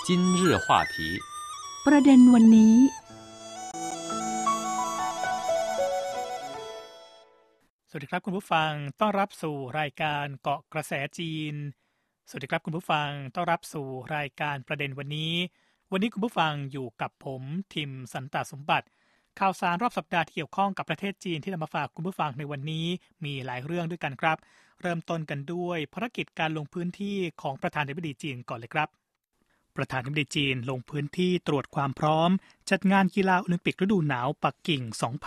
今日话题ประเด็นวันนี้สวัสดีครับคุณผู้ฟังต้อนรับสู่รายการเกาะกระแสจีนสวัสดีครับคุณผู้ฟังต้อนรับสู่รายการประเด็นวันนี้คุณผู้ฟังอยู่กับผมทิมสันตสมบัติข่าวสารรอบสัปดาห์ที่เกี่ยวข้องกับประเทศจีนที่นำมาฝากคุณผู้ฟังในวันนี้มีหลายเรื่องด้วยกันครับเริ่มต้นกันด้วยภารกิจการลงพื้นที่ของประธานาธิบดีจีนก่อนเลยครับประธานาธิบดีจีนลงพื้นที่ตรวจความพร้อมจัดงานกีฬาโอลิมปิกฤดูหนาวปักกิ่ง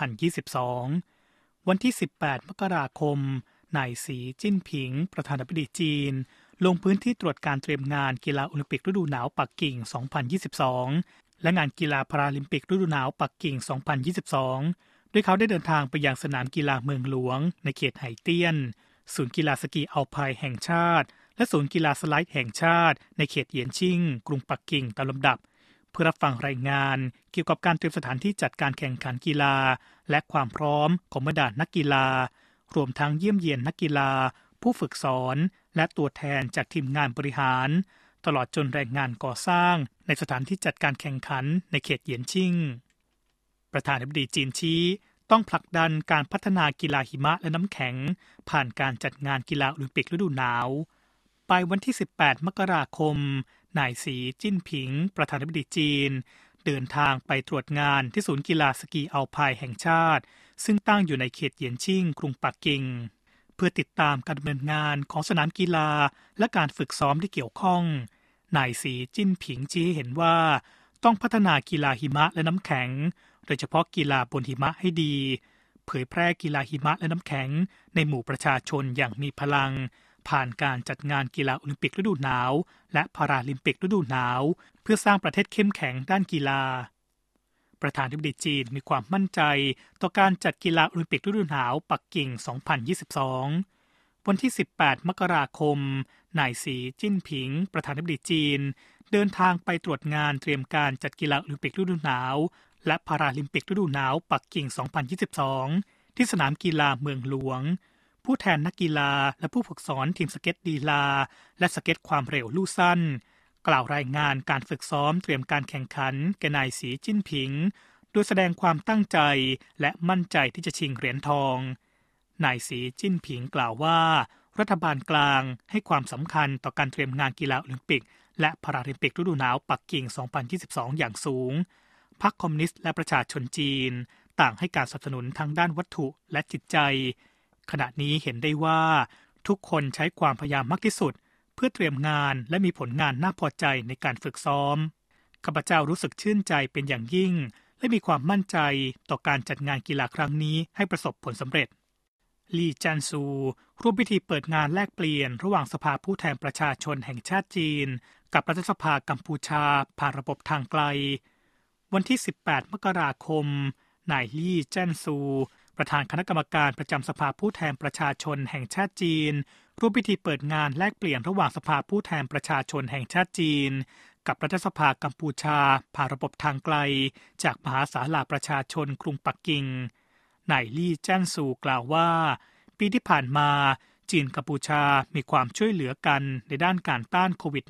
2022 วันที่ 18 มกราคม นายสีจิ้นผิง ประธานาธิบดีจีนลงพื้นที่ตรวจการเตรียมงานกีฬาโอลิมปิกฤดูหนาวปักกิ่ง 2022 และงานกีฬาพาราลิมปิกฤดูหนาวปักกิ่ง 2022 โดยเขาได้เดินทางไปยังสนามกีฬาเมืองหลวงในเขตไหเตี้ยนศูนย์กีฬาสกีอัลไพน์แห่งชาติและศูนย์กีฬาสไลด์แห่งชาติในเขตเหยียนชิ่งกรุงปักกิ่งตามลำดับเพื่อรับฟังรายงานเกี่ยวกับการเตรียมสถานที่จัดการแข่งขันกีฬาและความพร้อมของบรรดานักกีฬารวมทั้งเยี่ยมเยียนนักกีฬาผู้ฝึกสอนและตัวแทนจากทีมงานบริหารตลอดจนแรงงานก่อสร้างในสถานที่จัดการแข่งขันในเขตเหยียนชิ่งประธานาธิบดีจีนชี้ต้องผลักดันการพัฒนากีฬาหิมะและน้ำแข็งผ่านการจัดงานกีฬาโอลิมปิกฤดูหนาวไปวันที่ 18 มกราคม นายสีจิ้นผิง ประธานาธิบดีจีนเดินทางไปตรวจงานที่ศูนย์กีฬาสกีอัลไพน์แห่งชาติซึ่งตั้งอยู่ในเขตเหยียนชิ่งกรุงปักกิ่งเพื่อติดตามการดำเนินงานของสนามกีฬาและการฝึกซ้อมที่เกี่ยวข้องนายสีจิ้นผิงชี้ให้เห็นว่าต้องพัฒนากีฬาหิมะและน้ำแข็งโดยเฉพาะกีฬาบนหิมะให้ดีเผยแพร่กีฬาหิมะและน้ำแข็งในหมู่ประชาชนอย่างมีพลังผ่านการจัดงานกีฬาโอลิมปิกฤดูหนาวและพาราลิมปิกฤดูหนาวเพื่อสร้างประเทศเข้มแข็งด้านกีฬาประธานาธิบดีจีนมีความมั่นใจต่อการจัดกีฬาโอลิมปิกฤดูหนาวปักกิ่ง 2022 วันที่ 18 มกราคม นายสีจิ้นผิง ประธานาธิบดีจีนเดินทางไปตรวจงานเตรียมการจัดกีฬาโอลิมปิกฤดูหนาวและพาราลิมปิกฤดูหนาวปักกิ่ง 2022 ที่สนามกีฬาเมืองหลวงผู้แทนนักกีฬาและผู้ฝึกสอนทีมสเก็ตลีลาและสเก็ตความเร็วลู่สั้นกล่าวรายงานการฝึกซ้อมเตรียมการแข่งขันแก่นายสีจิ้นผิงโดยแสดงความตั้งใจและมั่นใจที่จะชิงเหรียญทองนายสีจิ้นผิงกล่าวว่ารัฐบาลกลางให้ความสำคัญต่อการเตรียมงานกีฬาโอลิมปิกและพาราลิมปิกฤดูหนาวปักกิ่ง 2022 อย่างสูงพรรคคอมมิวนิสต์และประชาชนจีนต่างให้การสนับสนุนทางด้านวัตถุและจิตใจขณะนี้เห็นได้ว่าทุกคนใช้ความพยายามมากที่สุดเพื่อเตรียมงานและมีผลงานน่าพอใจในการฝึกซ้อมข้าพเจ้ารู้สึกชื่นใจเป็นอย่างยิ่งและมีความมั่นใจต่อการจัดงานกีฬาครั้งนี้ให้ประสบผลสำเร็จลี่จันซูร่วมพิธีเปิดงานแลกเปลี่ยนระหว่างสภาผู้แทนประชาชนแห่งชาติจีนกับรัฐสภากัมพูชาผ่านระบบทางไกลวันที่ 18 มกราคม นายลี่จันซูประธานคณะกรรมการประจำสภาผู้แทนประชาชนแห่งชาติจีนร่วมพิธีเปิดงานแลกเปลี่ยนระหว่างสภาผู้แทนประชาชนแห่งชาติจีนกับรัฐสภากัมพูชาผ่านระบบทางไกลจากมหาศาลาประชาชนกรุงปักกิ่งนายลี่จันซูกล่าวว่าปีที่ผ่านมาจีนกัมพูชามีความช่วยเหลือกันในด้านการต้านโควิด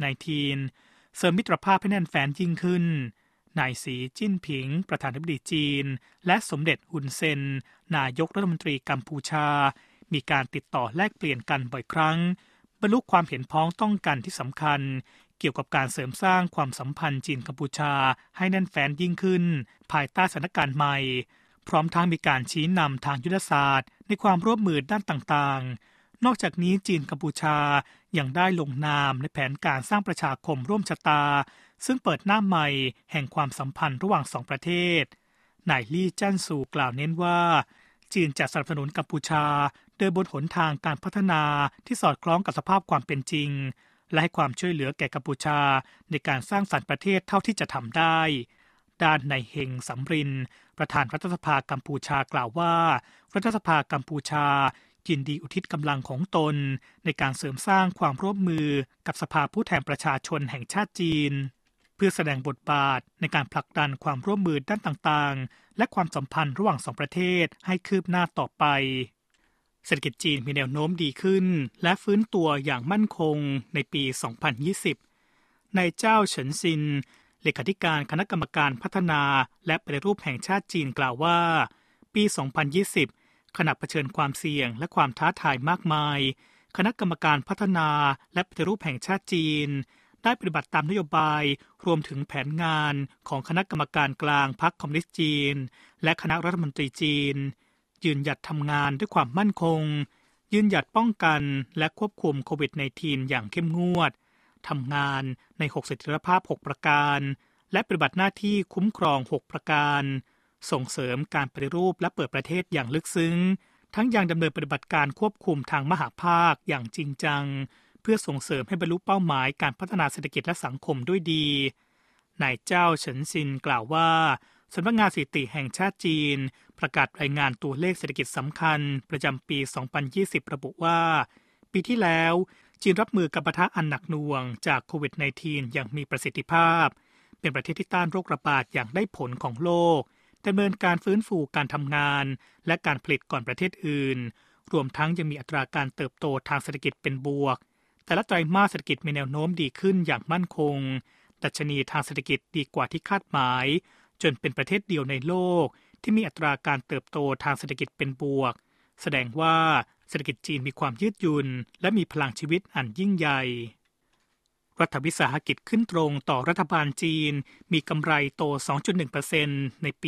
-19 เสริมมิตรภาพให้แน่นแฟ้นยิ่งขึ้นนายสีจิ้นผิงประธานาธิบดีจีนและสมเด็จฮุนเซนนายกรัฐมนตรีกัมพูชามีการติดต่อแลกเปลี่ยนกันบ่อยครั้งบรรลุความเห็นพ้องต้องกันที่สำคัญเกี่ยวกับการเสริมสร้างความสัมพันธ์จีนกัมพูชาให้แน่นแฟ้นยิ่งขึ้นภายใต้สถานการณ์ใหม่พร้อมทั้งมีการชี้นำทางยุทธศาสตร์ในความร่วมมือด้านต่างๆนอกจากนี้จีนกัมพูชายังได้ลงนามในแผนการสร้างประชาคมร่วมชะตาซึ่งเปิดหน้าใหม่แห่งความสัมพันธ์ระหว่างสองประเทศนายลี่จันซูกล่าวเน้นว่าจีนจะสนับสนุนกัมพูชาเดินบนหนทางการพัฒนาที่สอดคล้องกับสภาพความเป็นจริงและให้ความช่วยเหลือแก่กัมพูชาในการสร้างสรรค์ประเทศเท่าที่จะทำได้ด้านนายเฮงสำรินประธานรัฐสภากัมพูชากล่าวว่ารัฐสภากัมพูชายินดีอุทิศกำลังของตนในการเสริมสร้างความร่วมมือกับสภาผู้แทนประชาชนแห่งชาติจีนเพื่อแสดงบทบาทในการผลักดันความร่วมมือด้านต่างๆและความสัมพันธ์ระหว่างสองประเทศให้คืบหน้าต่อไปเศรษฐกิจจีนมีแนวโน้มดีขึ้นและฟื้นตัวอย่างมั่นคงในปี 2020 นายเจ้าเฉินซินเลขาธิการคณะกรรมการพัฒนาและปฏิรูปแห่งชาติจีนกล่าวว่าปี 2020 ขณะเผชิญความเสี่ยงและความท้าทายมากมายคณะกรรมการพัฒนาและปฏิรูปแห่งชาติจีนได้ปฏิบัติตามนโยบายรวมถึงแผนงานของคณะกรรมการกลางพรรคคอมมิวนิสต์จีนและคณะรัฐมนตรีจีนยืนหยัดทำงานด้วยความมั่นคงยืนหยัดป้องกันและควบคุมโควิด -19 อย่างเข้มงวดทำงานใน6เสถียรภาพ6ประการและปฏิบัติหน้าที่คุ้มครอง6ประการส่งเสริมการปฏิรูปและเปิดประเทศอย่างลึกซึ้งทั้งยังดำเนินปฏิบัติการควบคุมทางมหภาคอย่างจริงจังเพื่อส่งเสริมให้บรรลุเป้าหมายการพัฒนาเศรษฐกิจและสังคมด้วยดีนายเจ้าเฉินซินกล่าวว่าสำนักงานสถิติแห่งชาติจีนประกาศรายงานตัวเลขเศรษฐกิจสำคัญประจำปี 2020 ระบุว่าปีที่แล้วจีนรับมือกับปะทะอันหนักหน่วงจากโควิด -19 อย่างมีประสิทธิภาพเป็นประเทศที่ต้านโรคระบาดอย่างได้ผลของโลกดำเนินการฟื้นฟูการทำงานและการผลิตก่อนประเทศอื่นรวมทั้งยังมีอัตราการเติบโตทางเศรษฐกิจเป็นบวกแต่ละไตรมาสเศรษฐกิจมีแนวโน้มดีขึ้นอย่างมั่นคงดัชนีทางเศรษฐกิจดีกว่าที่คาดหมายจนเป็นประเทศเดียวในโลกที่มีอัตราการเติบโตทางเศรษฐกิจเป็นบวกแสดงว่าเศรษฐกิจจีนมีความยืดหยุ่นและมีพลังชีวิตอันยิ่งใหญ่รัฐวิสาหกิจขึ้นตรงต่อรัฐบาลจีนมีกำไรโต 2.1% ในปี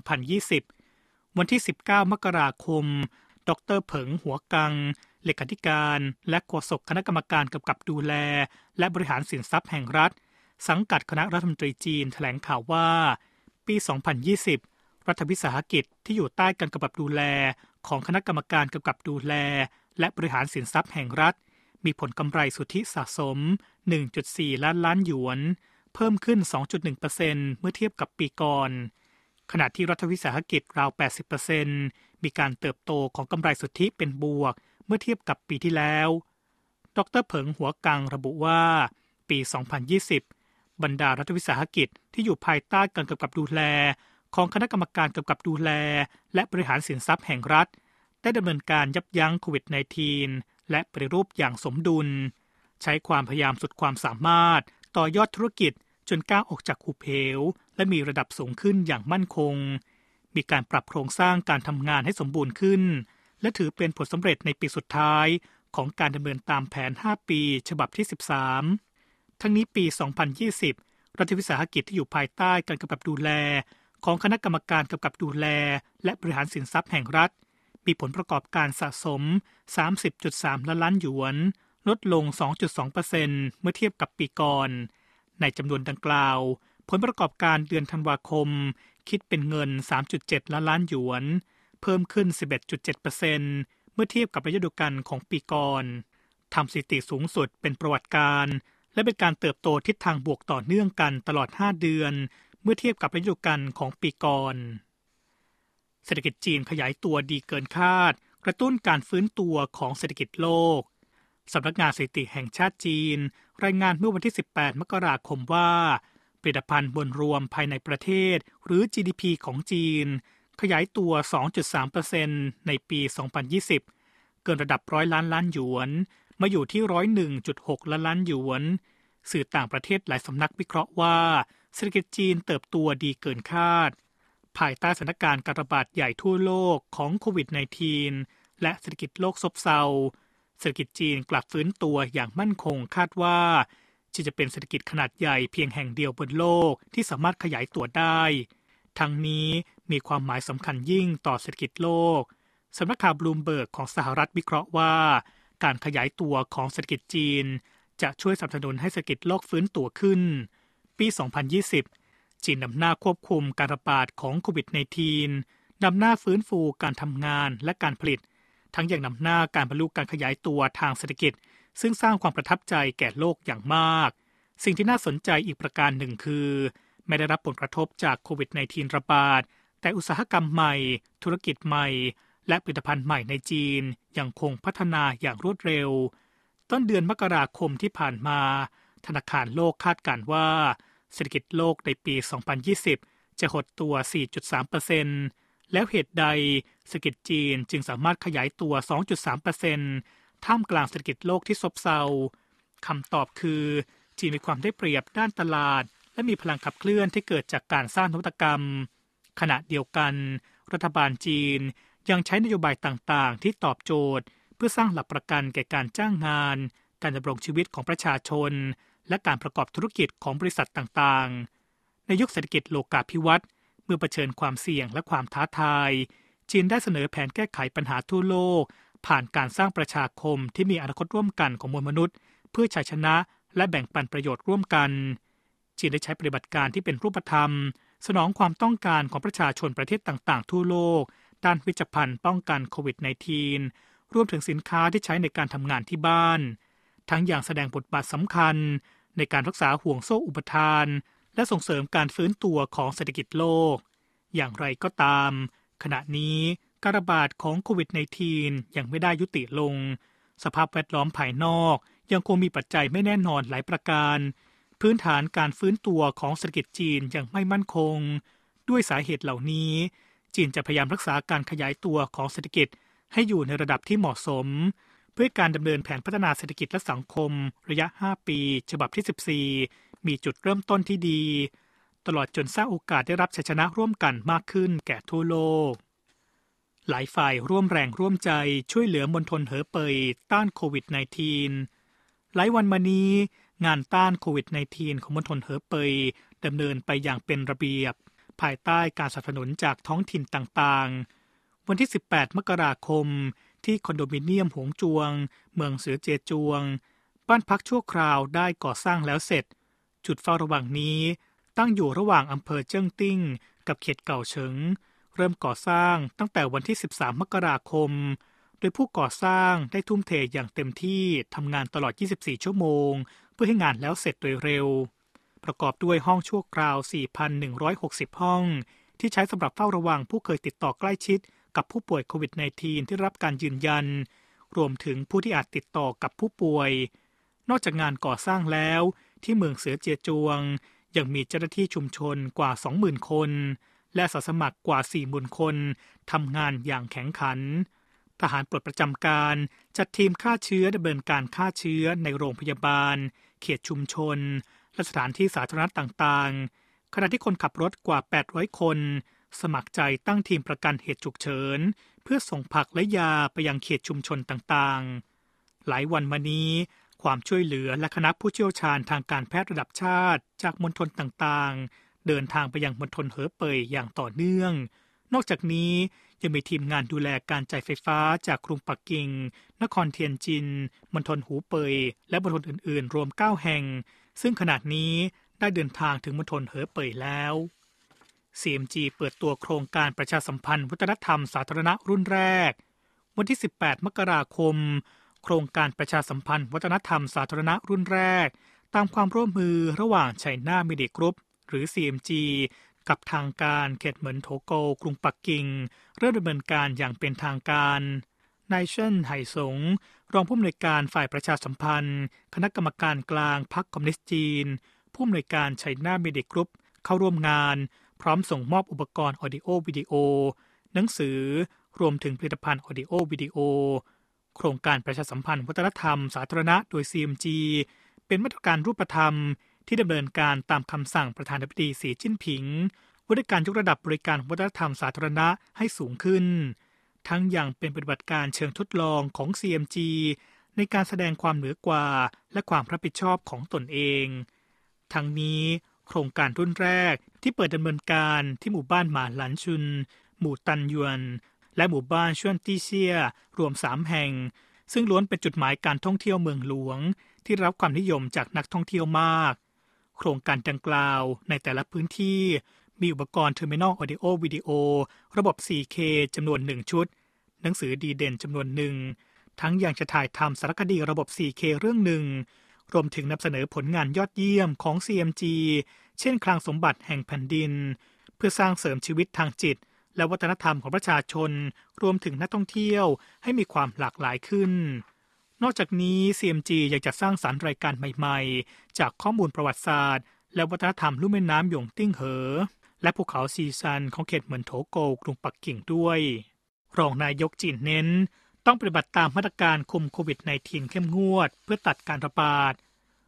2020 วันที่ 19 มกราคมดร.เผิงหัวกังเลขาธิการและโฆษกคณะกรรมการกำกับดูแลและบริหารสินทรัพย์แห่งรัฐสังกัดคณะรัฐมนตรีจีนแถลงข่าวว่าปี 2020 รัฐวิสาหกิจที่อยู่ใต้การกำกับดูแลของคณะกรรมการกำกับดูแลและบริหารสินทรัพย์แห่งรัฐมีผลกำไรสุทธิสะสม 1.4 ล้านหยวนเพิ่มขึ้น 2.1% เมื่อเทียบกับปีก่อนขณะที่รัฐวิสาหกิจราว 80% มีการเติบโตของกำไรสุทธิเป็นบวกเมื่อเทียบกับปีที่แล้วดร.เผิงหัวกังระบุว่าปี 2020 บรรดารัฐวิสาหกิจที่อยู่ภายใต้การกำกับดูแลของคณะกรรมการกำกับดูแลและบริหารสินทรัพย์แห่งรัฐได้ดำเนินการยับยั้งโควิด -19 และปฏิรูปอย่างสมดุลใช้ความพยายามสุดความสามารถต่อยอดธุรกิจจนก้าวออกจากหุบเหวและมีระดับสูงขึ้นอย่างมั่นคงมีการปรับโครงสร้างการทำงานให้สมบูรณ์ขึ้นและถือเป็นผลสำเร็จในปีสุดท้ายของการดำเนินตามแผน 5 ปีฉบับที่ 13 ทั้งนี้ปี 2020 รัฐวิสาหกิจที่อยู่ภายใต้การกำกับดูแลของคณะกรรมการกำกับดูแลและบริหารสินทรัพย์แห่งรัฐมีผลประกอบการสะสม 30.3 ล้านหยวนลดลง 2.2% เมื่อเทียบกับปีก่อนในจำนวนดังกล่าวผลประกอบการเดือนธันวาคมคิดเป็นเงิน 3.7 ล้านหยวนเพิ่มขึ้น 11.7% เมื่อเทียบกับระยะเดียวกันของปีก่อนทำสถิติสูงสุดเป็นประวัติการและเป็นการเติบโตทิศทางบวกต่อเนื่องกันตลอด 5 เดือนเมื่อเทียบกับระยะเดียวกันของปีก่อนเศรษฐกิจจีนขยายตัวดีเกินคาดกระตุ้นการฟื้นตัวของเศรษฐกิจโลกสำนักงานสถิติแห่งชาติจีนรายงานเมื่อวันที่ 18 มกราคมว่าผลิตภัณฑ์มวลรวมภายในประเทศหรือ GDP ของจีนขยายตัว 2.3% ในปี 2020 เกินระดับ100 ล้านหยวนมาอยู่ที่ 101.6 ล้านหยวนสื่อต่างประเทศหลายสำนักวิเคราะห์ว่าเศรษฐกิจจีนเติบโตดีเกินคาดภายใต้สถานการณ์การระบาดใหญ่ทั่วโลกของโควิด -19 และเศรษฐกิจโลกซบเซาเศรษฐกิจจีนกลับฟื้นตัวอย่างมั่นคงคาดว่าจะเป็นเศรษฐกิจขนาดใหญ่เพียงแห่งเดียวบนโลกที่สามารถขยายตัวได้ทั้งนี้มีความหมายสำคัญยิ่งต่อเศรษฐกิจโลกสำนักข่าวบลูมเบิร์กของสหรัฐวิเคราะห์ว่าการขยายตัวของเศรษฐกิจจีนจะช่วยสนับสนุนให้เศรษฐกิจโลกฟื้นตัวขึ้นปี 2020 จีนนำหน้าควบคุมการระบาดของโควิด -19 นำหน้าฟื้นฟูการทำงานและการผลิตทั้งยังนำหน้าการบรรลุการขยายตัวทางเศรษฐกิจซึ่งสร้างความประทับใจแก่โลกอย่างมากสิ่งที่น่าสนใจอีกประการหนึ่งคือไม่ได้รับผลกระทบจากโควิด -19 ระบาดแต่อุตสาหกรรมใหม่ธุรกิจใหม่และผลิตภัณฑ์ใหม่ในจีนยังคงพัฒนาอย่างรวดเร็วต้นเดือนมกราคมที่ผ่านมาธนาคารโลกคาดการณ์ว่าเศรษฐกิจโลกในปี 2020 จะหดตัว 4.3% แล้วเหตุใดเศรษฐกิจจีนจึงสามารถขยายตัว 2.3%ท่ามกลางเศรษฐกิจโลกที่ซบเซาคำตอบคือจีนมีความได้เปรียบด้านตลาดและมีพลังขับเคลื่อนที่เกิดจากการสร้างนวัตกรรมขณะเดียวกันรัฐบาลจีนยังใช้นโยบายต่างๆที่ตอบโจทย์เพื่อสร้างหลักประกันแก่การจ้างงานการดำรงชีวิตของประชาชนและการประกอบธุรกิจของบริษัทต่างๆในยุคเศรษฐกิจโลกาภิวัตน์เมื่อเผชิญความเสี่ยงและความท้าทายจีนได้เสนอแผนแก้ไขปัญหาทั่วโลกผ่านการสร้างประชาคมที่มีอนาคตร่วมกันของมวลมนุษย์เพื่อชัยชนะและแบ่งปันประโยชน์ร่วมกันจีนได้ใช้ปฏิบัติการที่เป็นรูปธรรมสนองความต้องการของประชาชนประเทศต่างๆทั่วโลกด้านเวชภัณฑ์ป้องกันโควิด -19 รวมถึงสินค้าที่ใช้ในการทำงานที่บ้านทั้งอย่างแสดงบทบาทสำคัญในการรักษาห่วงโซ่อุปทานและส่งเสริมการฟื้นตัวของเศรษฐกิจโลกอย่างไรก็ตามขณะนี้การระบาดของโควิด -19 ยังไม่ได้ยุติลงสภาพแวดล้อมภายนอกยังคงมีปัจจัยไม่แน่นอนหลายประการพื้นฐานการฟื้นตัวของเศรษฐกิจจีนยังไม่มั่นคงด้วยสาเหตุเหล่านี้จีนจะพยายามรักษาการขยายตัวของเศรษฐกิจให้อยู่ในระดับที่เหมาะสมเพื่อการดำเนินแผนพัฒนาเศรษฐกิจและสังคมระยะ 5 ปีฉบับที่ 14 มีจุดเริ่มต้นที่ดีตลอดจนสร้างโอกาสได้รับชัยชนะร่วมกันมากขึ้นแก่ทั่วโลกหลายฝ่ายร่วมแรงร่วมใจช่วยเหลือมณฑลเหอเป่ยต้านโควิด -19 หลายวันมานี้งานต้านโควิด -19 ของมณฑลเหอเป่ยดำเนินไปอย่างเป็นระเบียบภายใต้การสนับสนุนจากท้องถิ่นต่างๆวันที่ 18 มกราคมที่คอนโดมิเนียมหงจวงเมืองเสือเจจวงบ้านพักชั่วคราวได้ก่อสร้างแล้วเสร็จจุดเฝ้าระวังนี้ตั้งอยู่ระหว่างอำเภอเจิ้งติ้งกับเขตเก่าเฉิงเริ่มก่อสร้างตั้งแต่วันที่ 13 มกราคมโดยผู้ก่อสร้างได้ทุ่มเทอย่างเต็มที่ทำงานตลอด 24 ชั่วโมงเพื่อให้งานแล้วเสร็จโดยเร็วประกอบด้วยห้องชั่วคราว 4,160 ห้องที่ใช้สำหรับเฝ้าระวังผู้เคยติดต่อใกล้ชิดกับผู้ป่วยโควิด -19 ที่รับการยืนยันรวมถึงผู้ที่อาจติดต่อกับผู้ป่วยนอกจากงานก่อสร้างแล้วที่เมืองเสือเจียจวงยังมีเจ้าหน้าที่ชุมชนกว่า 20,000 คนและอาสาสมัครกว่า 40,000 คนทำงานอย่างแข็งขันทหารปลดประจำการจัดทีมฆ่าเชื้อดำเนินการฆ่าเชื้อในโรงพยาบาลเขตชุมชนและสถานที่สาธารณะต่างๆขณะที่คนขับรถกว่า 800 คนสมัครใจตั้งทีมประกันเหตุฉุกเฉินเพื่อส่งผักและยาไปยังเขตชุมชนต่างๆหลายวันมานี้ความช่วยเหลือและคณะผู้เชี่ยวชาญทางการแพทย์ระดับชาติจากมณฑลต่างๆเดินทางไปยังมณฑลเหอเป่ยอย่างต่อเนื่องนอกจากนี้ยังมีทีมงานดูแลการจ่ายไฟฟ้าจากกรุงปักกิ่งนครเทียนจินมณฑลหูเป่ยและมณฑลอื่นๆรวม 9 แห่งซึ่งขณะนี้ได้เดินทางถึงมณฑลเหอเป่ยแล้ว CMG เปิดตัวโครงการประชาสัมพันธ์วัฒนธรรมสาธารณะรุ่นแรกวันที่ 18 มกราคมโครงการประชาสัมพันธ์วัฒนธรรมสาธารณะรุ่นแรกตามความร่วมมือระหว่าง China Media Group หรือ CMG กับทางการเขตเหมินโถโกกรุงปักกิ่งเริ่มดำเนินการอย่างเป็นทางการนายเชิ่นไห่สงรองผู้อำนวยการฝ่ายประชาสัมพันธ์คณะกรรมการกลางพรรคคอมมิวนิสต์จีนผู้อำนวยการ China Media Group เข้าร่วมงานพร้อมส่งมอบอุปกรณ์ออดิโอวิดีโอหนังสือรวมถึงผลิตภัณฑ์ออดิโอวิดีโอโครงการประชาสัมพันธ์วัฒนธรรมสาธารณะโดย CMG เป็นมาตรการรูปธรรมที่ดำเนินการตามคำสั่งประธานาธิบดีสีจิ้นผิงว่าด้วยการยกระดับบริการวัฒนธรรมสาธารณะให้สูงขึ้นทั้งยังเป็นปฏิบัติการเชิงทดลองของ CMG ในการแสดงความเหนือกว่าและความรับผิดชอบของตนเองทั้งนี้โครงการรุ่นแรกที่เปิดดำเนินการที่หมู่บ้านหมาหลันชุนหมู่ตันยวนและหมู่บ้านชวนตี้เซียรวม 3 แห่งซึ่งล้วนเป็นจุดหมายการท่องเที่ยวเมืองหลวงที่รับความนิยมจากนักท่องเที่ยวมากโครงการดังกล่าวในแต่ละพื้นที่มีอุปกรณ์ Terminal Audio Video ระบบ 4K จำนวน 1 ชุดหนังสือดีเด่นจำนวนหนึ่งทั้งยังจะถ่ายทำสารคดีระบบ 4K เรื่องหนึ่งรวมถึงนำเสนอผลงานยอดเยี่ยมของ CMG เช่นคลังสมบัติแห่งแผ่นดินเพื่อสร้างเสริมชีวิตทางจิตและวัฒนธรรมของประชาชนรวมถึงนักท่องเที่ยวให้มีความหลากหลายขึ้นนอกจากนี้ CMG ยังจะสร้างสรรค์รายการใหม่ๆจากข้อมูลประวัติศาสตร์และวัฒนธรรมลุ่มแม่น้ำหยงติ้งเหอและภูเขาซีซันของเขตเหมินโถโกกรุงปักกิ่งด้วยรองนายกจีนเน้นต้องปฏิบัติตามมาตรการคุมโควิด -19 เข้มงวดเพื่อตัดการระบาด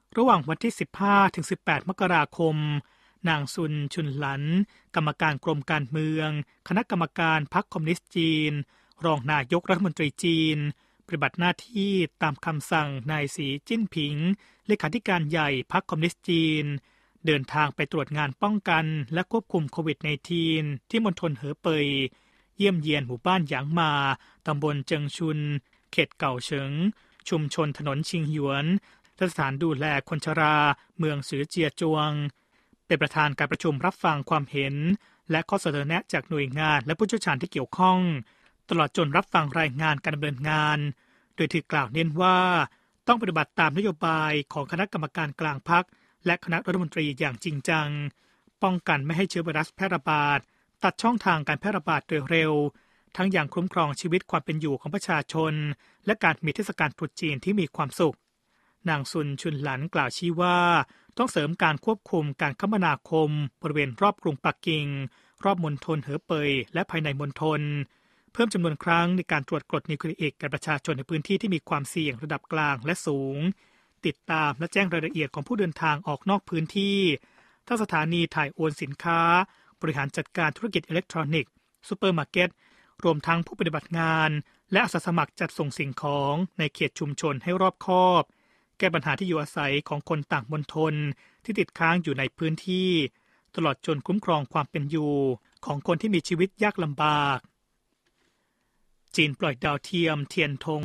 ระหว่างวันที่ 15-18 มกราคมนางซุนชุนหลันกรรมการกรมการเมืองคณะกรรมการพรรคคอมมิวนิสต์จีนรองนายกรัฐมนตรีจีนปฏิบัติหน้าที่ตามคำสั่งนายสีจิ้นผิงเลขาธิการใหญ่พรรคคอมมิวนิสต์จีนเดินทางไปตรวจงานป้องกันและควบคุมโควิด -19 ที่มณฑลเหอเป่ยเยี่ยมเยียนหมู่บ้านหยางมาตำบลเจิงชุนเขตเก่าเฉิงชุมชนถนนชิงหยวนสถานดูแลคนชราเมืองสือเจียจวงเป็นประธานการประชุมรับฟังความเห็นและข้อเสนอแนะจากหน่วยงานและผู้เชี่ยวชาญที่เกี่ยวข้องตลอดจนรับฟังรายงานการดำเนินงานโดยถือกล่าวเน้นว่าต้องปฏิบัติตามนโยบายของคณะกรรมการกลางพรรคและคณะรัฐมนตรีอย่างจริงจังป้องกันไม่ให้เชื้อไวรัสแพร่ระบาดตัดช่องทางการแพร่ระบาดโดยเร็วทั้งอย่างคุ้มครองชีวิตความเป็นอยู่ของประชาชนและการมีเทศกาลตรุษจีนที่มีความสุขนางซุนชุนหลันกล่าวชี้ว่าต้องเสริมการควบคุมการคมนาคมบริเวณรอบกรุงปักกิ่งรอบมณฑลเหอเป่ยและภายในมณฑลเพิ่มจำนวนครั้งในการตรวจกรดนิวคลีอิกแก่ประชาชนในพื้นที่ที่มีความเสี่ยงระดับกลางและสูงติดตามและแจ้งรายละเอียดของผู้เดินทางออกนอกพื้นที่ทั้งสถานีถ่ายโอนสินค้าบริหารจัดการธุรกิจอิเล็กทรอนิกส์ซูเปอร์มาร์เก็ตรวมทั้งผู้ปฏิบัติงานและอาสาสมัครจัดส่งสิ่งของในเขตชุมชนให้รอบคอบแก้ปัญหาที่อยู่อาศัยของคนต่างมณฑลที่ติดค้างอยู่ในพื้นที่ตลอดจนคุ้มครองความเป็นอยู่ของคนที่มีชีวิตยากลำบากจีนปล่อยดาวเทียมเทียนทง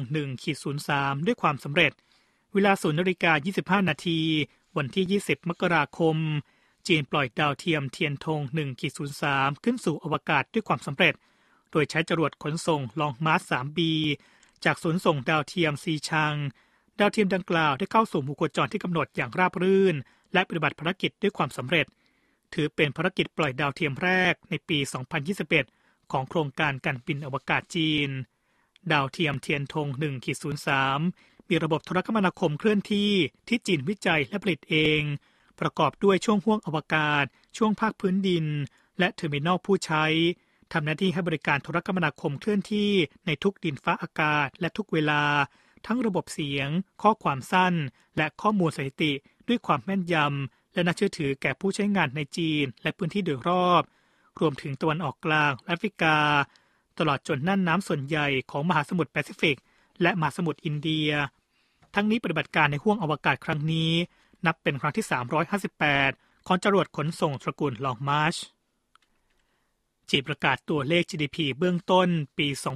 1-03 ด้วยความสำเร็จเวลา 0:25 น.วันที่ 20 มกราคมจีนปล่อยดาวเทียมเทียนทง 1-03 ขึ้นสู่อวกาศด้วยความสำเร็จโดยใช้จรวดขนส่งลองมาร์ส 3B จากศูนย์ส่งดาวเทียมซีชังดาวเทียมดังกล่าวได้เข้าสู่วงโคจรที่กำหนดอย่างราบรื่นและปฏิบัติภารกิจด้วยความสำเร็จถือเป็นภารกิจปล่อยดาวเทียมแรกในปี 2021 ของโครงการการบินอวกาศจีนดาวเทียมเทียนทง 1-03 มีระบบโทรคมนาคมเคลื่อนที่ที่จีนวิจัยและผลิตเองประกอบด้วยช่วงห้วงอวกาศช่วงภาคพื้นดินและเทอร์มินอลผู้ใช้ทำหน้าที่ให้บริการโทรคมนาคมเคลื่อนที่ในทุกดินฟ้าอากาศและทุกเวลาทั้งระบบเสียงข้อความสั้นและข้อมูลสถิติด้วยความแม่นยำและน่าเชื่อถือแก่ผู้ใช้งานในจีนและพื้นที่โดยรอบรวมถึงตะวันออกกลางและแอฟริกาตลอดจนน่านน้ำส่วนใหญ่ของมหาสมุทรแปซิฟิกและมหาสมุทรอินเดียทั้งนี้ปฏิบัติการในห้วงอวกาศครั้งนี้นับเป็นครั้งที่ 358 ของจรวดขนส่งตระกูลลองมาร์ชจีนประกาศตัวเลข GDP เบื้องต้นปี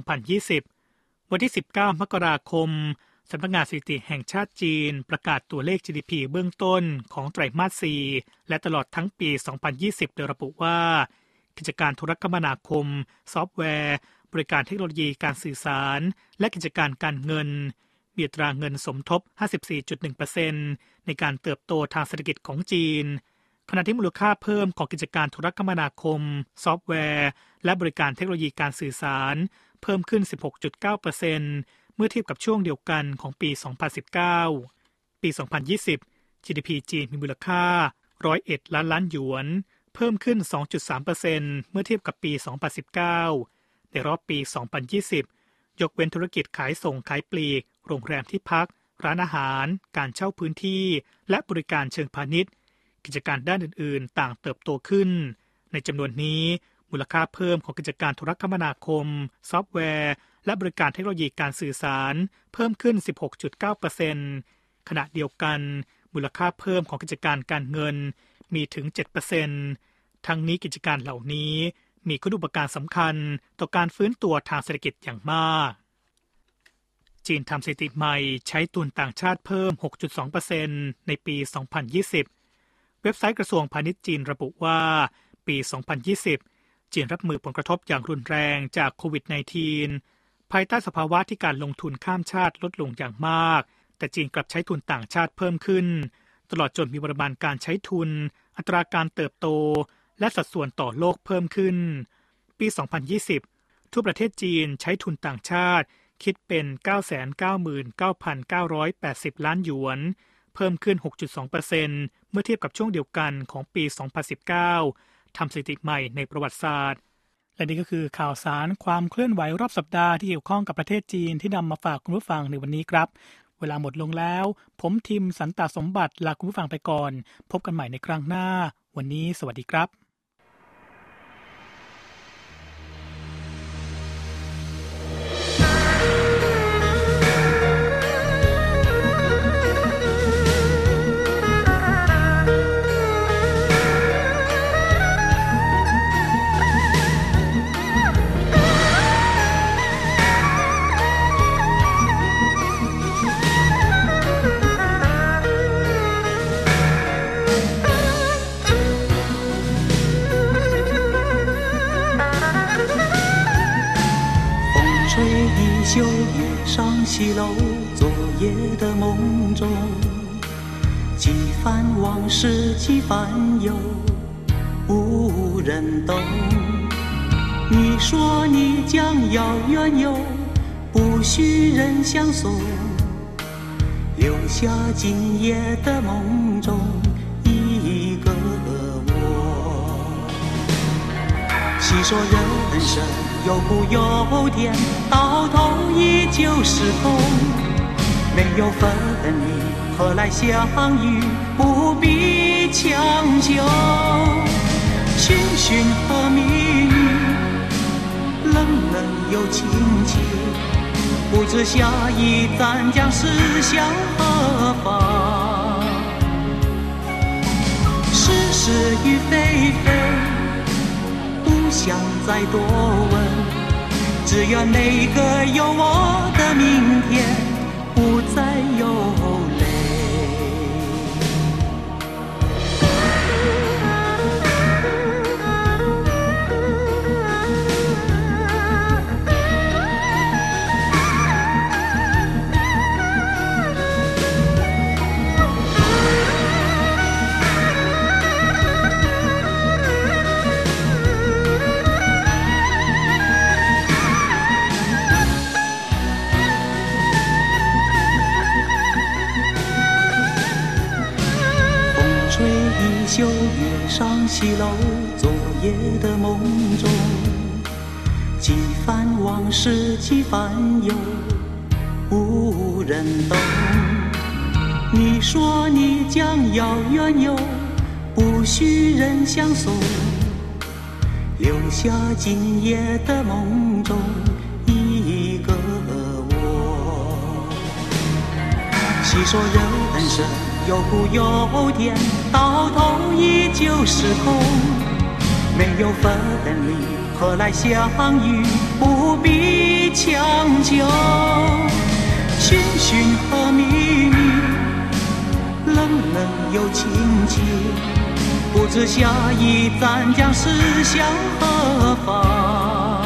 2020 วันที่ 19 มกราคมสำนักงานสถิติแห่งชาติจีนประกาศตัวเลข GDP เบื้องต้นของไตรมาส 4 และตลอดทั้งปี 2020 โดยระบุว่ากิจการโทรคมนาคมซอฟต์แวร์บริการเทคโนโลยีการสื่อสารและกิจการการเงินมีอัตราเงินสมทบ 54.1% ในการเติบโตทางเศรษฐกิจของจีนขณะที่มูลค่าเพิ่มของกิจการโทรคมนาคมซอฟต์แวร์และบริการเทคโนโลยีการสื่อสารเพิ่มขึ้น 16.9% เมื่อเทียบกับช่วงเดียวกันของปี 2019 ปี 2020 GDP จีนมีมูลค่า 101 ล้านล้านหยวนเพิ่มขึ้น 2.3% เมื่อเทียบกับปี 2019 ในรอบปี 2020 ยกเว้นธุรกิจขายส่งขายปลีกโรงแรมที่พักร้านอาหารการเช่าพื้นที่และบริการเชิงพาณิชย์กิจการด้านอื่นๆต่างเติบโตขึ้นในจำนวนนี้มูลค่าเพิ่มของกิจการโทรคมนาคมซอฟต์แวร์และบริการเทคโนโลยีการสื่อสารเพิ่มขึ้น 16.9% ขณะเดียวกันมูลค่าเพิ่มของกิจการการเงินมีถึง 7% ทั้งนี้กิจการเหล่านี้มีคุณูปการสำคัญต่อการฟื้นตัวทางเศรษฐกิจอย่างมากจีนทำสถิติใหม่ใช้ทุนต่างชาติเพิ่ม 6.2% ในปี 2020 เว็บไซต์กระทรวงพาณิชย์จีนระบุว่าปี 2020 จีนรับมือผลกระทบอย่างรุนแรงจากโควิด -19 ภายใต้สภาวะที่การลงทุนข้ามชาติลดลงอย่างมากแต่จีนกลับใช้ทุนต่างชาติเพิ่มขึ้นตลอดจนมีปริมาณการใช้ทุนอัตราการเติบโตและสัดส่วนต่อโลกเพิ่มขึ้นปี 2020 ทั่วประเทศจีนใช้ทุนต่างชาติคิดเป็น 999,980 ล้านหยวนเพิ่มขึ้น 6.2% เมื่อเทียบกับช่วงเดียวกันของปี 2019 ทำสถิติใหม่ในประวัติศาสตร์และนี่ก็คือข่าวสารความเคลื่อนไหวรอบสัปดาห์ที่เกี่ยวข้องกับประเทศจีนที่นำมาฝากคุณผู้ฟังในวันนี้ครับเวลาหมดลงแล้วผมทิมสันตสมบัติลาคุณผู้ฟังไปก่อนพบกันใหม่ในครั้งหน้าวันนี้สวัสดีครับ秋月上西楼，昨夜的梦中，几番往事几番忧，无人懂。你说你将要远游，不许人相送，留下今夜的梦中一个我。细说人生有苦有甜，到头依旧是痛。没有分离，何来相遇？不必强求。寻寻和觅觅，冷冷又亲切。不知下一站将驶向何方？是是与非非，不想再多问。只愿每个有我的明天，不再有泪。秋月上西楼，昨夜的梦中，几番往事几番忧，无人懂。你说你将要远游，不许人相送，留下今夜的梦中一个我。细说人生有苦有甜，到头依旧是痛。没有分离，何来相遇？不必强求。寻寻和觅觅，冷冷又亲切。不知下一站将驶向何方？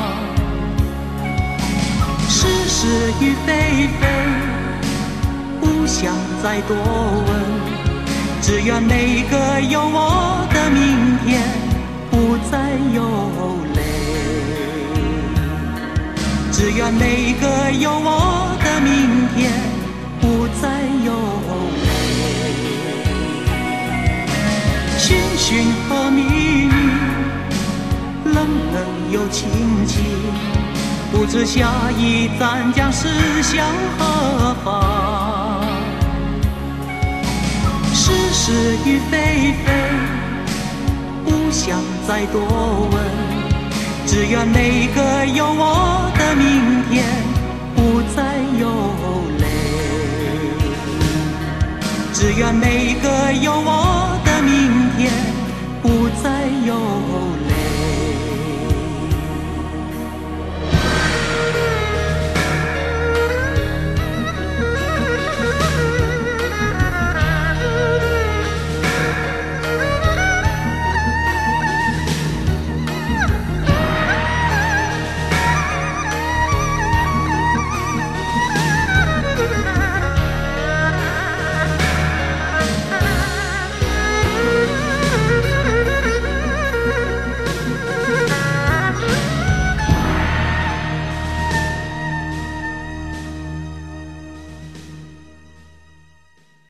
是是与非非，不想再多问。只愿每个有我的明天，不再有泪。只愿每个有我的明天，不再有泪。寻寻和觅觅，冷冷又亲切。不知下一站将驶向何方？是是与非非，不想再多问。只愿每个有我的明天，不再有泪。只愿每个有我